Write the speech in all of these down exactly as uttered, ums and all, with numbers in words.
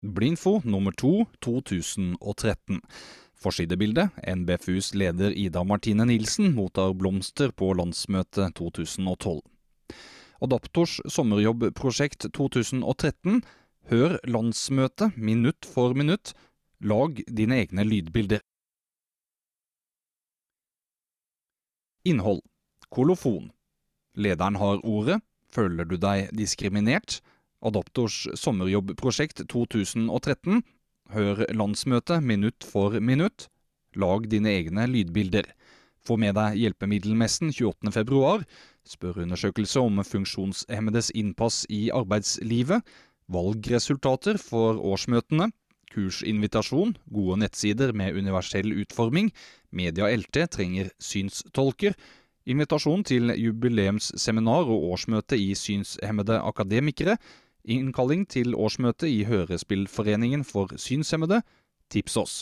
Blindfo nummer to to tusen og tretten. Forsidebilde, N B F U's leder Ida Martine Nilsen mottar blomster på landsmøtet to tusen og tolv. Adaptors sommerjobbprosjekt to tusen og tretten. Hør landsmøtet minutt for minutt. Lag dine egne lydbilder. Innhold. Kolofon. Lederen har ordet. Føler du deg diskriminert? Adaptors sommerjobbprosjekt to tusen og tretten. Hør landsmøtet minutt for minutt. Lag dine egne lydbilder. Få med deg hjelpemiddelmessen tjueåttende februar. Spørreundersøkelse om funksjonshemmedes innpass i arbeidslivet. Valgresultater for årsmøtene. Kursinvitasjon. Gode nettsider med universell utforming. Media L T trenger synstolker. Invitasjon til jubileumsseminar og årsmøte i synshemmede akademikere. Innkalling til årsmøte i Hørespillforeningen for synshemmede. Tips oss.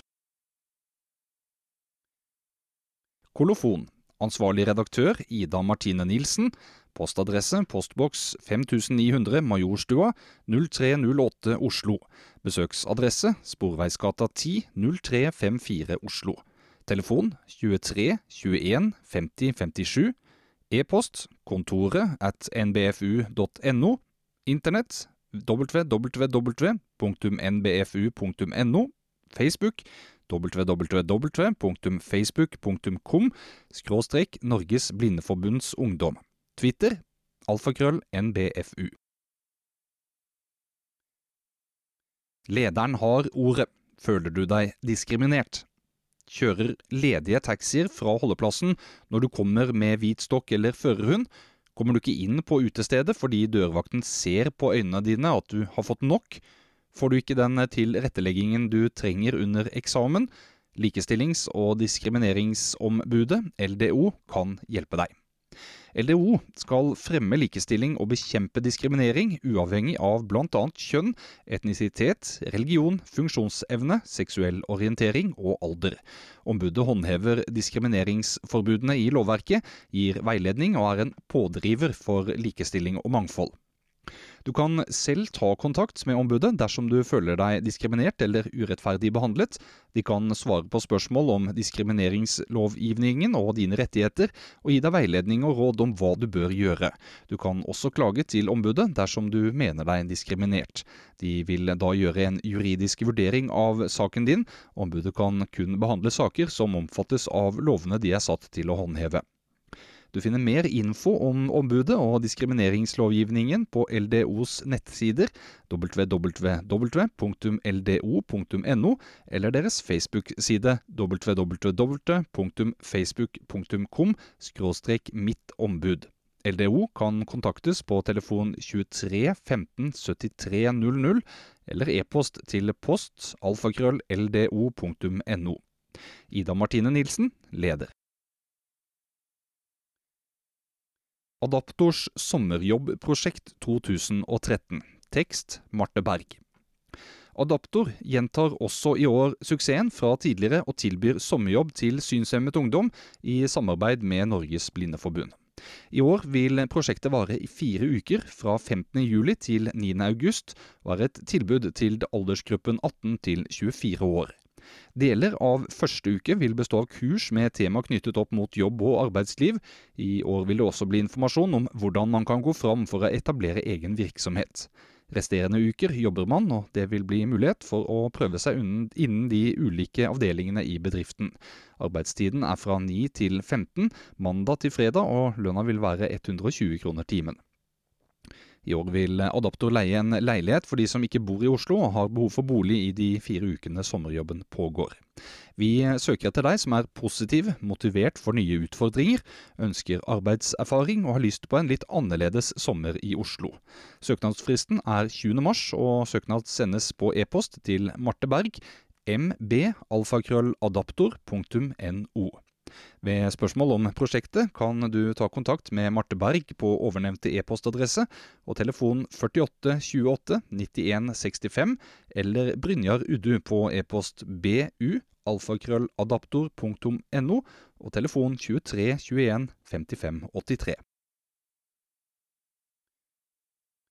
Kolofon. Ansvarlig redaktør Ida Martine Nilsen. Postadresse postboks fem ni hundre Majorstua null tre null åtte Oslo. Besøksadresse Sporveisgata ti null tre fem fire Oslo. Telefon tjuetre tjueen femti femtisju. E-post kontoret at n b f u punktum no. Internett w w w punktum n b f u punktum no. Facebook w w w punktum facebook punktum com skråstrek Norges Blindeforbunds Ungdom. Twitter alfakrøll N B F U. Lederen har ordet. Føler du deg diskriminert? Kjører ledige taxier fra holdeplassen når du kommer med hvit stokk eller førerhund? Kommer du ikke inn på utestedet fordi dørvakten ser på øynene dine at du har fått nok? Får du ikke den tilretteleggingen du trenger under eksamen? Likestillings- og diskrimineringsombudet, L D O, kan hjelpe deg. L D O skal fremme likestilling og bekjempe diskriminering uavhengig av blant annet kjønn, etnisitet, religion, funksjonsevne, seksuell orientering og alder. Ombudet håndhever diskrimineringsforbudene i lovverket, gir veiledning og er en pådriver for likestilling og mangfold. Du kan selv ta kontakt med ombudet dersom du føler deg diskriminert eller urettferdig behandlet. De kan svare på spørsmål om diskrimineringslovgivningen og dine rettigheter, og gi deg veiledning og råd om hva du bør gjøre. Du kan også klage til ombudet dersom du mener deg diskriminert. De vil da gjøre en juridisk vurdering av saken din. Ombudet kan kun behandle saker som omfattes av lovene de er satt til å håndheve. Du finner mer info om ombudet og diskrimineringslovgivningen på L D O's nettsider w w w punktum l d o punktum no eller deres Facebook-side w w w punktum facebook punktum com skråstrek mitt ombud. L D O kan kontaktes på telefon tjuetre femten syttitre null null eller e-post til post alfakrøll l d o punktum no. Ida Martine Nilsen, leder. Adaptors sommerjobbprosjekt to tusen og tretten. Tekst Marte Berg. Adaptor gjentar også i år suksessen fra tidligere og tilbyr sommerjobb til synshemmet ungdom i samarbeid med Norges Blindeforbund. I år vil prosjektet vare i fire uker fra femtende juli til niende august og er et tilbud til aldersgruppen atten til tjuefire år. Deler av første uke vil bestå av kurs med tema knyttet opp mot jobb og arbeidsliv. I år vil det også bli informasjon om hvordan man kan gå fram for å etablere egen virksomhet. Resterende uker jobber man, og det vil bli mulighet for å prøve seg innen de ulike avdelingene i bedriften. Arbeidstiden er fra ni til femten, mandag til fredag, og lønna vil være hundre og tjue kroner timen. I år vil Adaptor leie en leilighet for de som ikke bor i Oslo og har behov for bolig i de fire ukene sommerjobben pågår. Vi søker etter deg som er positiv, motivert for nye utfordringer, ønsker arbeidserfaring og har lyst på en litt annerledes sommer i Oslo. Søknadsfristen er tjuende mars, og søknad sendes på e-post til Marte Berg, m b alfakrøll adaptor punktum no. Ved spørsmål om prosjektet kan du ta kontakt med Marte Berg på overnevnte e-postadresse og telefon førtiåtte tjueåtte nittien sekstifem eller Brynjar Uddu på e-post bu alfakrøll adaptor punktum no og telefon tjuetre tjueen femtifem åttitre.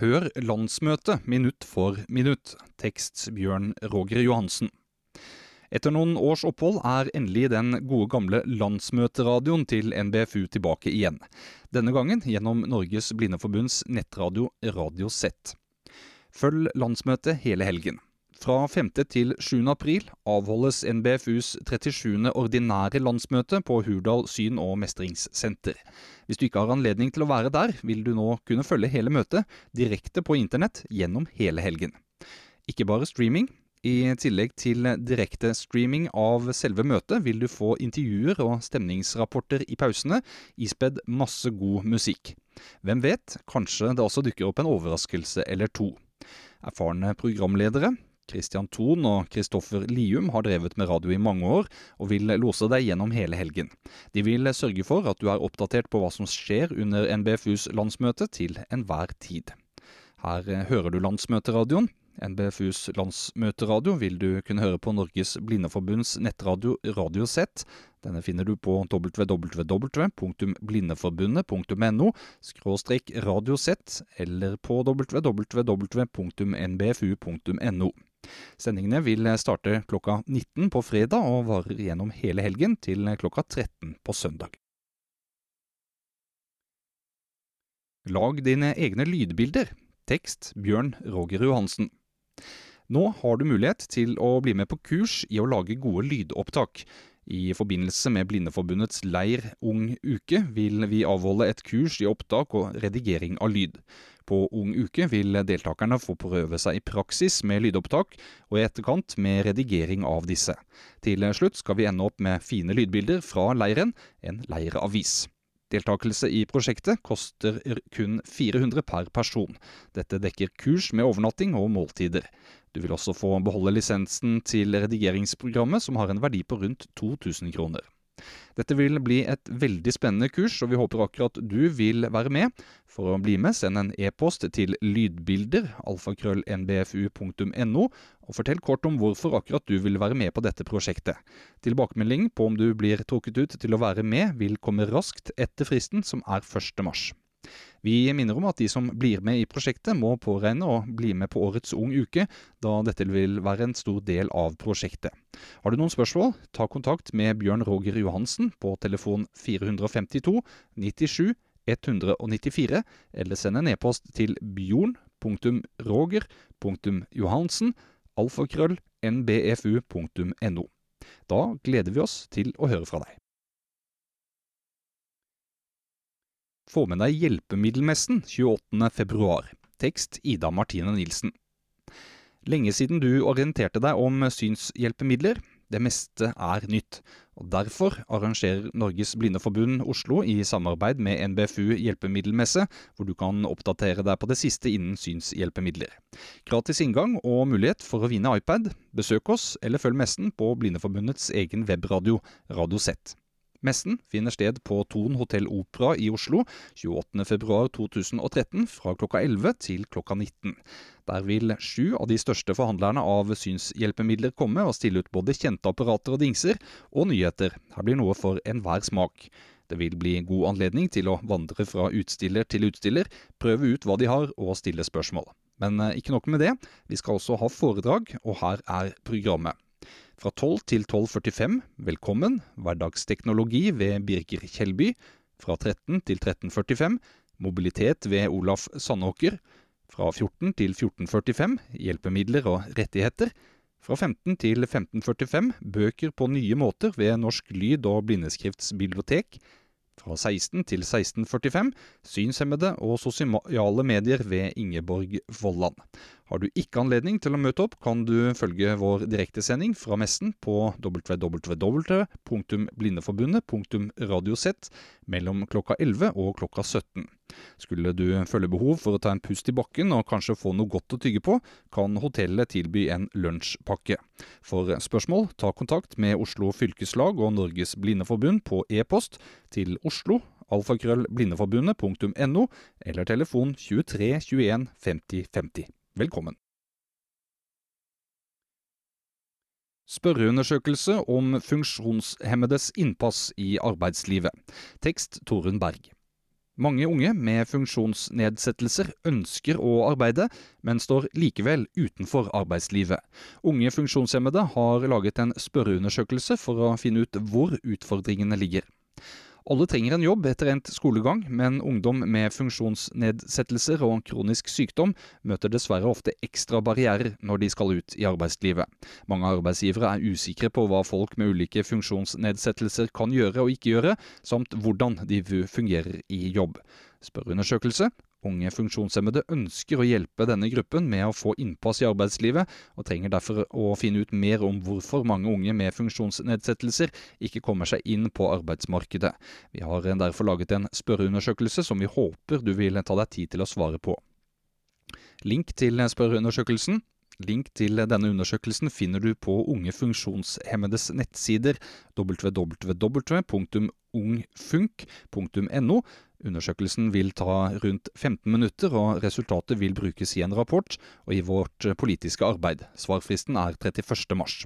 Hør landsmøte minutt for minutt. Tekst Bjørn Roger Johansen. Etter noen års opphold er endelig den gode gamle landsmøteradioen til N B F U tilbake igjen. Denne gangen gjennom Norges Blindeforbunds nettradio Radio Z. Følg landsmøtet hele helgen. Fra femte til sjuende april avholdes N B F U's trettisjuende ordinære landsmøte på Hurdal Syn- og Mestringssenter. Hvis du ikke har anledning til å være der, vil du nå kunne følge hele møtet direkte på internett gjennom hele helgen. Ikke bare streaming. I tillegg til direkte streaming av selve møtet vil du få intervjuer og stemningsrapporter i pausene, ispedd masse god musikk. Hvem vet, kanskje det også dukker opp en overraskelse eller to. Erfarne programledere Christian Thon og Kristoffer Lium har drevet med radio i mange år og vil lose deg gjennom hele helgen. De vil sørge for at du er oppdatert på hva som skjer under N B F U's landsmøte til enhver tid. Her hører du landsmøteradioen. N B F U's landsmøteradio vil du kunne høre på Norges Blindeforbunds nettradio Radio Z. Denne finner du på w w w punktum blindeforbundet punktum no skråstrek radio Z eller på w w w punktum n b f u punktum no. Sendingene vil starte klokka nitten på fredag og varer gjennom hele helgen til klokka tretten på søndag. Lag dine egne lydbilder. Tekst Bjørn Roger Johansen. Nå har du mulighet til å bli med på kurs i å lage gode lydopptak. I forbindelse med Blindeforbundets leir Ung Uke vil vi avholde et kurs i opptak og redigering av lyd. På Ung Uke vil deltakerne få prøve seg i praksis med lydopptak og i etterkant med redigering av disse. Til slutt skal vi ende opp med fine lydbilder fra leiren, en leiravis. Deltakelse i prosjektet koster kun fire hundre per person. Dette dekker kurs med overnatting og måltider. Du vil også få beholde lisensen til redigeringsprogrammet som har en verdi på rundt to tusen kroner. Dette vil bli et veldig spennende kurs, og vi håper akkurat du vil være med. For å bli med, send en e-post til lydbilder, alfakrøll n b f u punktum no, og fortell kort om hvorfor akkurat du vil være med på dette prosjektet. Tilbakemelding på om du blir trukket ut til å være med vil komme raskt etter fristen, som er første mars. Vi minner om at de som blir med i prosjektet må påregne å bli med på årets Ung Uke, da dette vil være en stor del av prosjektet. Har du noen spørsmål, ta kontakt med Bjørn Roger Johansen på telefon fire fem to, nittisju, ett nittifire, eller send en e-post til bjorn punktum roger punktum johansen, alfakrøll n b f u punktum no. Da gleder vi oss til å høre fra deg. Få med deg Hjelpemiddelmessen tjueåttende februar. Tekst Ida Martine Nilsen. Lenge siden du orienterte deg om synshjelpemidler. Det meste er nytt, og derfor arrangerer Norges Blindeforbund Oslo i samarbeid med N B F U Hjelpemiddelmesse, hvor du kan oppdatere deg på det siste innen synshjelpemidler. Gratis inngang og mulighet for å vinne iPad. Besøk oss eller følg messen på Blindeforbundets egen webradio Radio Z. Messen finner sted på Thon Hotel Opera i Oslo tjueåttende februar to tusen og tretten fra klokka elleve til klokka nitten. Der vil sju av de største forhandlerne av synshjelpemidler komme og stille ut både kjente apparater og dingser og nyheter. Her blir noe for enhver smak. Det vil bli god anledning til å vandre fra utstiller til utstiller, prøve ut hva de har og stille spørsmål. Men ikke nok med det, vi skal også ha foredrag, og her er programmet. Fra tolv til tolv førtifem, velkommen, hverdagsteknologi ved Birger Kjellby. Fra tretten til tretten førtifem, mobilitet ved Olaf Sandåker. Fra fjorten til fjorten førtifem, hjelpemidler og rettigheter. Fra femten til femten førtifem, bøker på nye måter ved Norsk Lyd- og Blindeskriftsbibliotek. Fra seksten til seksten førtifem, synshemmede og sosiale medier ved Ingeborg Volland. Har du ikke anledning til å møte opp, kan du følge vår direktesending fra messen på w w w punktum blindeforbundet punktum radio z mellom klokka elleve og klokka sytten. Skulle du føle behov for å ta en pust i bakken og kanskje få noe godt å tygge på, kan hotellet tilby en lunsjpakke. For spørsmål, ta kontakt med Oslo Fylkeslag og Norges Blindeforbund på e-post til oslo alfakrøll blindeforbundet punktum no eller telefon tjuetre tjueen femti femti. Velkommen. Spørreundersøkelse om funksjonshemmedes innpass i arbeidslivet. Tekst Torunn Berg. Mange unge med funksjonsnedsettelser ønsker å arbeide, men står likevel utenfor arbeidslivet. Unge funksjonshemmede har laget en spørreundersøkelse for å finne ut hvor utfordringene ligger. Alle trenger en jobb etter endt skolegang, men ungdom med funksjonsnedsettelser og kronisk sykdom møter dessverre ofte ekstra barrierer når de skal ut i arbeidslivet. Mange arbeidsgivere er usikre på hva folk med ulike funksjonsnedsettelser kan gjøre og ikke gjøre, samt hvordan de fungerer i jobb. Spørreundersøkelse. Unge funksjonshemmede ønsker å hjelpe denne gruppen med å få innpass i arbeidslivet, og trenger derfor å finne ut mer om hvorfor mange unge med funksjonsnedsettelser ikke kommer seg inn på arbeidsmarkedet. Vi har derfor laget en spørreundersøkelse som vi håper du vil ta deg tid til å svare på. Link til spørreundersøkelsen. Link til denne undersøkelsen finner du på Unge funksjonshemmedes nettsider w w w punktum ungfunk punktum no. Undersøkelsen vil ta rundt femten minutter, og resultatet vil brukes i en rapport og i vårt politiske arbeid. Svarfristen er trettiførste mars.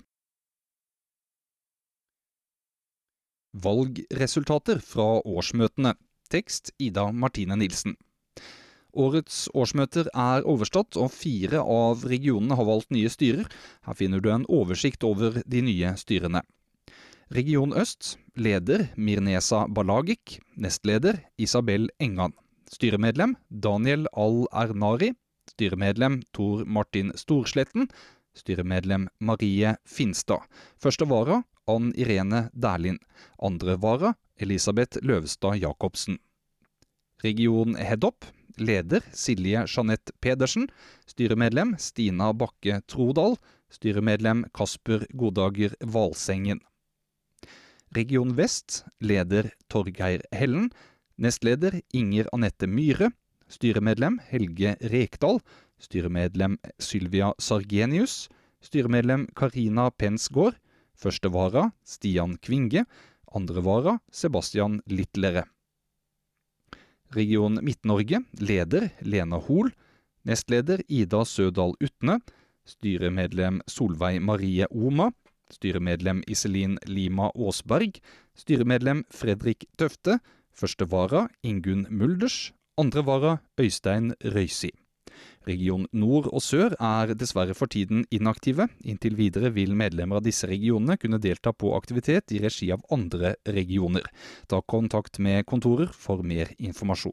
Valgresultater fra årsmøtene. Tekst Ida Martine Nilsen. Årets årsmøter er overstått, og fire av regionene har valgt nye styrer. Her finner du en oversikt over de nye styrene. Region Øst, leder Mirnesa Balagik, nestleder Isabel Engan, styremedlem Daniel Al-Ernari, styremedlem Tor Martin Storsletten, styremedlem Marie Finstad, første vara Ann Irene Dærlin, andre vara Elisabeth Løvestad Jakobsen. Region Hedop, leder Silje Jeanette Pedersen, styremedlem Stina Bakke Trodal, styremedlem Kasper Godager Valsengen. Region Vest, leder Torgeir Hellen, nestleder Inger Anette Myhre, styremedlem Helge Rekdal, styremedlem Sylvia Sargenius, styremedlem Karina Pensgård, første vara Stian Kvinge, andre vara Sebastian Littlere. Region Midt-Norge, leder Lena Hol, nestleder Ida Sødal Utne, styremedlem Solveig Marie Oma, styremedlem Iselin Lima Åsberg, styremedlem Fredrik Tøfte, første vara Ingunn Mulders, andre vara Øystein Røysi. Region Nord og Sør er dessverre for tiden inaktive. Inntil videre vil medlemmer av disse regionene kunne delta på aktivitet i regi av andre regioner. Ta kontakt med kontorer for mer informasjon.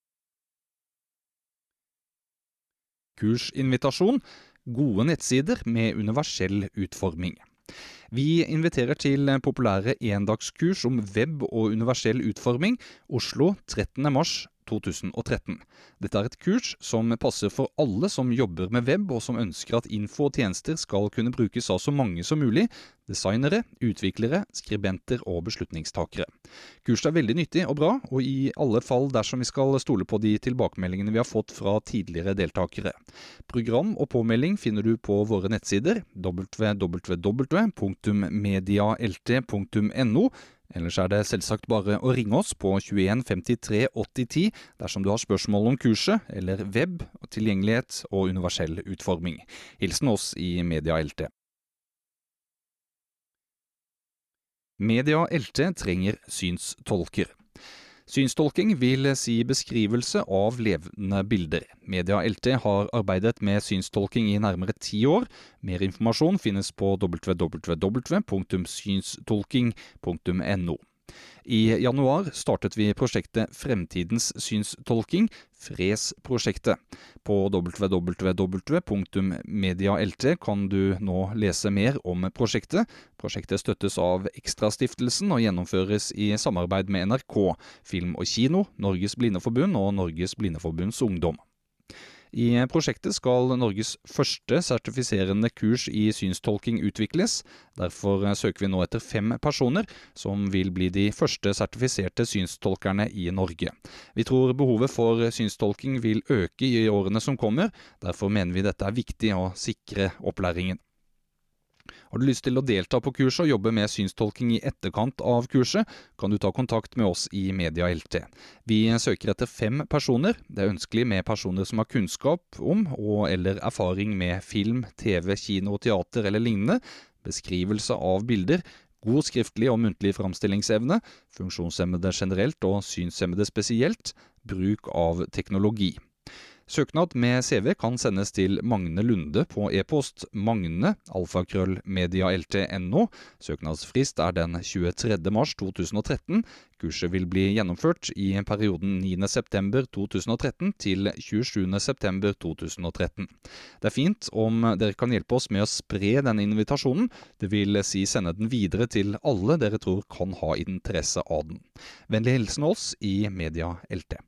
Kursinvitasjon. Gode nettsider med universell utforming. Vi inviterer til populære endagskurs om web og universell utforming, Oslo trettende mars to tusen og tretten. Dette er et kurs som passer for alle som jobber med web og som ønsker at info og tjenester skal kunne brukes av så mange som mulig, designere, utviklere, skribenter og beslutningstakere. Kurset er veldig nyttig og bra, og i alle fall dersom vi skal stole på de tilbakemeldingene vi har fått fra tidligere deltakere. Program og påmelding finner du på våre nettsider w w w punktum medialt punktum no. Ellers er det selvsagt bare å ringe oss på tjueen femtitre åtti ti dersom du har spørsmål om kurset, eller web, tilgjengelighet og universell utforming. Hilsen oss i Media L T. Media L T trenger synstolker. Synstolking vil si beskrivelse av levende bilder. Media L T har arbeidet med synstolking i nærmere ti år. Mer informasjon finnes på w w w punktum synstolking punktum no. I januar startet vi prosjektet Fremtidens synstolking, FRES-prosjektet. På w w w punktum medialt kan du nå lese mer om prosjektet. Prosjektet støttes av Ekstrastiftelsen og gjennomføres i samarbeid med N R K, Film og Kino, Norges Blindeforbund og Norges Blindeforbunds Ungdom. I prosjektet skal Norges første sertifiserende kurs i synstolking utvikles. Derfor søker vi nå etter fem personer som vil bli de første sertifiserte synstolkerne i Norge. Vi tror behovet for synstolking vil øke i årene som kommer. Derfor mener vi dette er viktig å sikre opplæringen. Har du lyst til å delta på kurset og jobbe med synstolking i etterkant av kurset, kan du ta kontakt med oss i Media L T. Vi søker etter fem personer. Det er ønskelig med personer som har kunnskap om og eller erfaring med film, T V, kino, teater eller lignende, beskrivelse av bilder, god skriftlig og muntlig framstillingsevne, funksjonshemmede generelt og synshemmede spesielt, bruk av teknologi. Søknad med C V kan sendes til Magne Lunde på e-post magne alfakrøll medialt punktum no. Søknadsfrist er den tjuetredje mars to tusen og tretten. Kurset vil bli gjennomført i perioden niende september to tusen og tretten til tjuesjuende september to tusen og tretten. Det er fint om dere kan hjelpe oss med å spre denne invitasjonen, det vil si sende den videre til alle dere tror kan ha interesse av den. Vennlig hilsen oss i Media L T.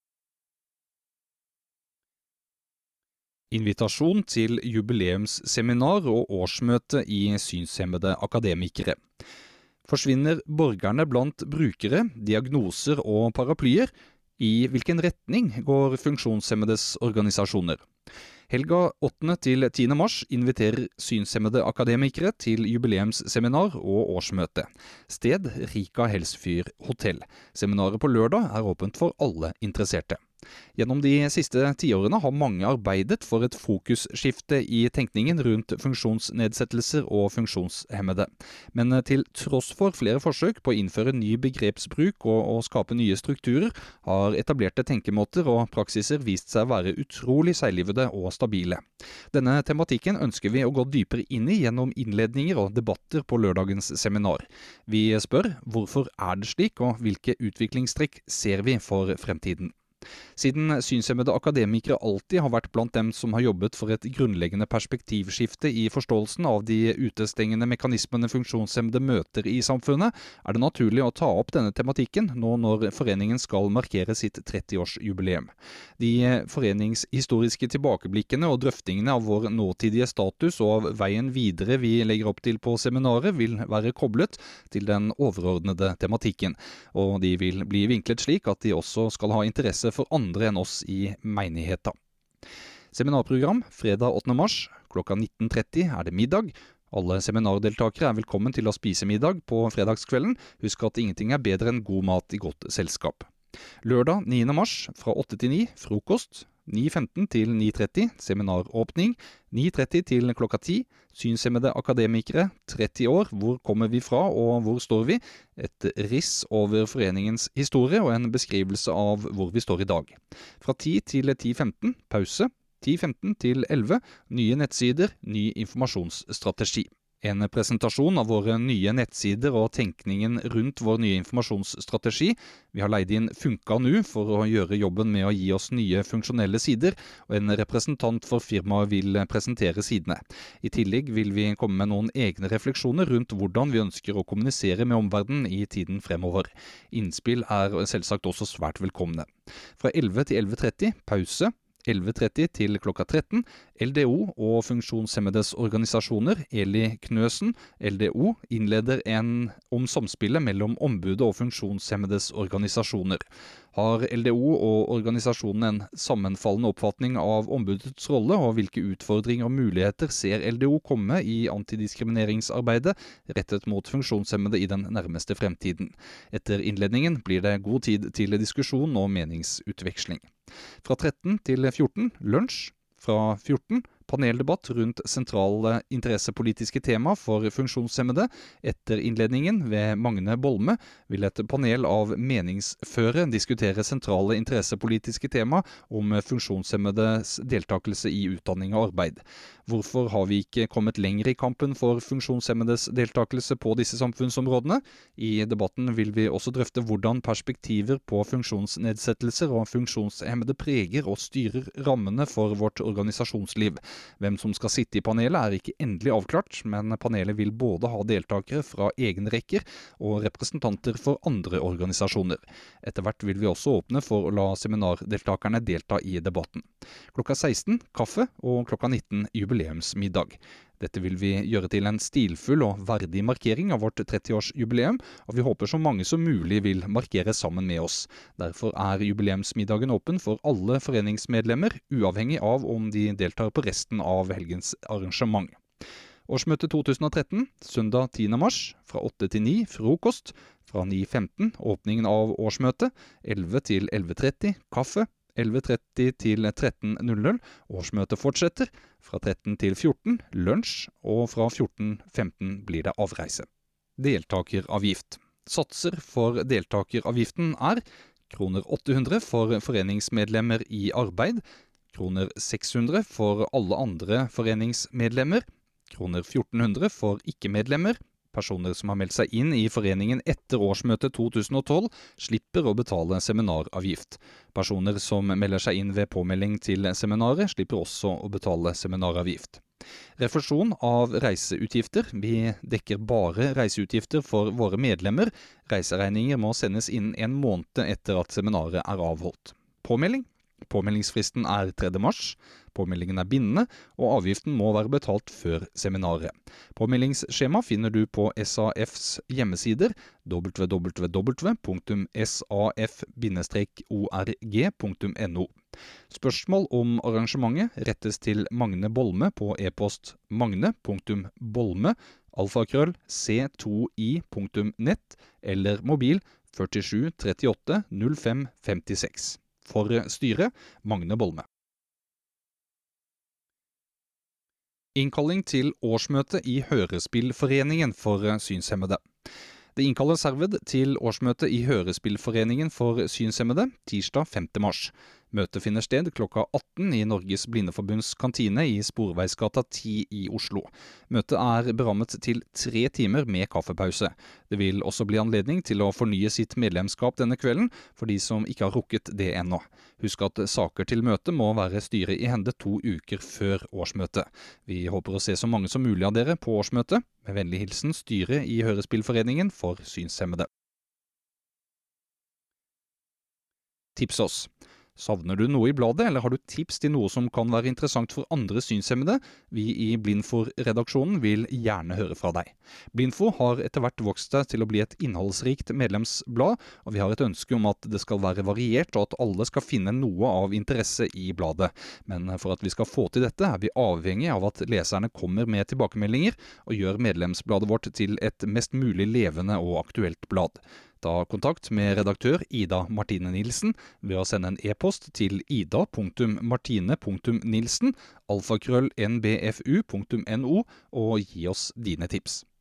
Invitasjon til jubileumsseminar og årsmøte i synshemmede akademikere. Forsvinner borgerne blant brukere, diagnoser og paraplyer? I hvilken retning går funksjonshemmedes organisasjoner? Helga åttende til tiende mars inviterer synshemmede akademikere til jubileumsseminar og årsmøte. Sted Rika Helsfyr Hotell. Seminaret på lørdag er åpent for alle interesserte. Gjennom de siste tiårene har mange arbeidet for et fokusskifte i tenkningen rundt funksjonsnedsettelser og funksjonshemmede. Men til tross for flere forsøk på å innføre ny begrepsbruk og å skape nye strukturer, har etablerte tenkemåter og praksiser vist seg å være utrolig seiglivede og stabile. Denne tematikken ønsker vi å gå dypere inn i gjennom innledninger og debatter på lørdagens seminar. Vi spør hvorfor er det slik, og hvilke utviklingstrekk ser vi for fremtiden. Siden synshemmede akademikere alltid har vært blant dem som har jobbet for et grunnleggende perspektivskifte i forståelsen av de utestengende mekanismene funksjonshemmede møter i samfunnet, er det naturlig å ta opp denne tematikken nå når foreningen skal markere sitt trettiårsjubileum. De foreningshistoriske tilbakeblikkene og drøftingene av vår nåtidige status og av veien videre vi legger opp til på seminaret vil være koblet til den overordnede tematikken, og de vil bli vinklet slik at de også skal ha interesse for andre enn oss i menigheta. Seminarprogram fredag åttende mars, klokka nitten tretti er det middag. Alle seminardeltakere er velkommen til å spise middag på fredagskvelden. Husk at ingenting er bedre enn god mat i godt selskap. Lørdag niende mars fra åtte til ni, frokost. ni femten til ni tretti, seminaråpning. ni tretti til klokka ti, synshemmede akademikere, tretti år, hvor kommer vi fra og hvor står vi? Et riss over foreningens historie og en beskrivelse av hvor vi står i dag. Fra ti til ti femten, pause. ti femten til elleve, nye nettsider, ny informasjonsstrategi. En presentasjon av våre nye nettsider og tenkningen rundt vår nye informasjonsstrategi. Vi har leid inn Funka Nu for å gjøre jobben med å gi oss nye funksjonelle sider, og en representant for firmaet vil presentere sidene. I tillegg vil vi komme med noen egne refleksjoner rundt hvordan vi ønsker å kommunisere med omverdenen i tiden fremover. Innspill er selvsagt også svært velkomne. Fra elleve til elleve tretti, pause. elleve tretti til klokka tretten, L D O og funksjonshemmedes organisasjoner, Eli Knøsen, L D O, innleder en om samspillet mellom ombudet og funksjonshemmedes organisasjoner. Har L D O og organisasjonen en sammenfallende oppfatning av ombudets rolle, og hvilke utfordringer og muligheter ser L D O komme i antidiskrimineringsarbeidet rettet mot funksjonshemmede i den nærmeste fremtiden? Etter innledningen blir det god tid til diskusjon og meningsutveksling. Fra tretten til fjorten, lunsj. Fra fjorten, paneldebatt rundt sentrale interessepolitiske tema for funksjonshemmede. Etter innledningen ved Magne Bolme vil et panel av meningsføre diskutere sentrale interessepolitiske tema om funksjonshemmedes deltakelse i utdanning og arbeid. Hvorfor har vi ikke kommet lenger i kampen for funksjonshemmedes deltakelse på disse samfunnsområdene? I debatten vil vi også drøfte hvordan perspektiver på funksjonsnedsettelser og funksjonshemmede preger og styrer rammene for vårt organisasjonsliv. Hvem som skal sitte i panelet er ikke endelig avklart, men panelet vil både ha deltakere fra egne rekker og representanter for andre organisasjoner. Etter hvert vil vi også åpne for å la seminardeltakerne delta i debatten. Klokka seksten, kaffe, og klokka nitten, jubileumsmiddag. Dette vil vi gjøre til en stilfull og verdig markering av vårt trettiårsjubileum, og vi håper så mange som mulig vil markere sammen med oss. Derfor er jubileumsmiddagen åpen for alle foreningsmedlemmer, uavhengig av om de deltar på resten av helgens arrangement. Årsmøte to tusen og tretten, søndag tiende mars, fra åtte til ni, frokost. Fra ni femten, åpningen av årsmøtet. elleve til elleve tretti, kaffe. elleve tretti til tretten null null, årsmøtet fortsetter. Fra tretten til fjorten, lunsj, og fra fjorten femten blir det avreise. Deltakeravgift. Satser for deltakeravgiften er kroner åtte hundre for foreningsmedlemmer i arbeid, kroner seks hundre for alle andre foreningsmedlemmer, kroner fjorten hundre for ikke-medlemmer. Personer som har meldt seg inn i foreningen etter årsmøtet to tusen og tolv slipper å betale seminaravgift. Personer som melder seg inn ved påmelding til seminaret slipper også å betale seminaravgift. Refusjon av reiseutgifter. Vi dekker bare reiseutgifter for våre medlemmer. Reiseregninger må sendes inn en måned etter at seminaret er avholdt. Påmelding. Påmeldingsfristen er tredje mars. Påmeldingen er bindende, og avgiften må være betalt før seminaret. Påmeldingsskjema finner du på S A Fs hjemmesider w w w punktum s a f bindestrek org punktum no. Spørsmål om arrangementet rettes til Magne Bolme på e-post magne punktum bolme alfakrøll c to i punktum nett eller mobil førtisju trettiåtte null fem femtiseks. For styret, Magne Bolme. Innkalling til årsmøte i Hørespillforeningen for synshemmede. Det innkalles herved til årsmøte i Hørespillforeningen for synshemmede tirsdag femte mars. Møtet finner sted klokka atten i Norges Blindeforbunds kantine i Sporveisgata ti i Oslo. Møtet er berammet til tre timer med kaffepause. Det vil også bli anledning til å fornye sitt medlemskap denne kvelden, for de som ikke har rukket det ennå. Husk at saker til møtet må være styret i hende to uker før årsmøtet. Vi håper å se så mange som mulig av dere på årsmøtet. Med vennlig hilsen styret i Hørespillforeningen for synshemmede. Tips oss. Savner du noe i bladet, eller har du tips til noe som kan være interessant for andre synshemmede? Vi i Blindfor-redaksjonen vil gjerne høre fra deg. Blindfor har etter hvert vokst seg til å bli et innholdsrikt medlemsblad, og vi har et ønske om at det skal være variert og at alle skal finne noe av interesse i bladet. Men for at vi skal få til dette er vi avhengig av at leserne kommer med tilbakemeldinger og gjør medlemsbladet vårt til et mest mulig levende og aktuelt blad. Ta kontakt med redaktør Ida Martine Nilsen ved å sende en e-post til ida punktum martine punktum nilsen alfakrøll n b f u punktum no og gi oss dine tips.